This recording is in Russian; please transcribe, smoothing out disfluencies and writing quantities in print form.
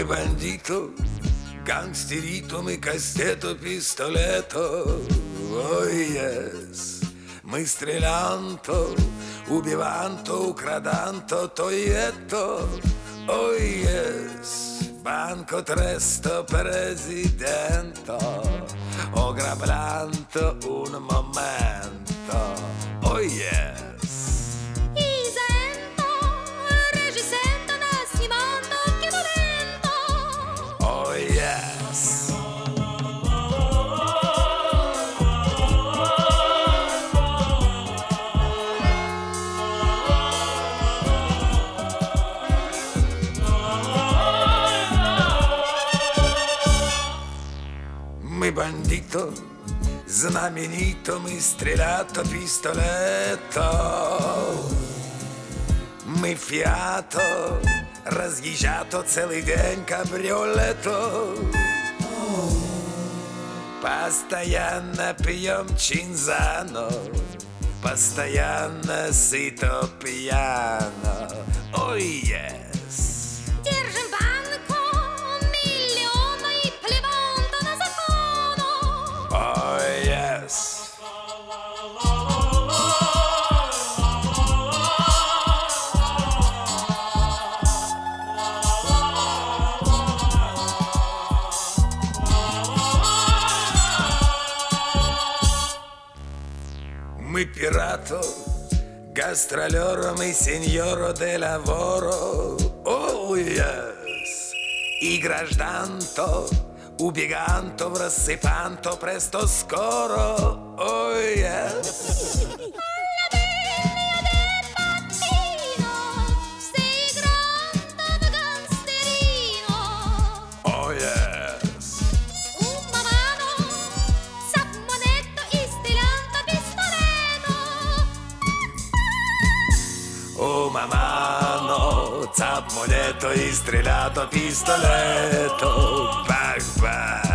Мы бандито, гангстерито, мы кастето, пистолето. Ой, yes. Мы стрелянто, убиванто, украданто, то и это. Ой, yes. Banco tresto presidente, ограбlanto un momento. Oh yes. Isento, regisento, nascimento, che momento. Oh yes. Мы бандито, знаменито, мы стрелято, пистолето. Мы фиато, разъезжато, целый день кабриолето. Постоянно пьем чинзано, постоянно сыто пьяно. Ой, yes. Держим банку, миллиона и плеванто на закону. Ой, yes. Мы пирато, гастролером и сеньоро де лаворо. Oh, yes. И гражданто, убеганто, в рассыпанто, престо скоро. Oh, yes. Oh, yes. Oh, mamano, zap moneto, istrellato, pistoletto, bang bang.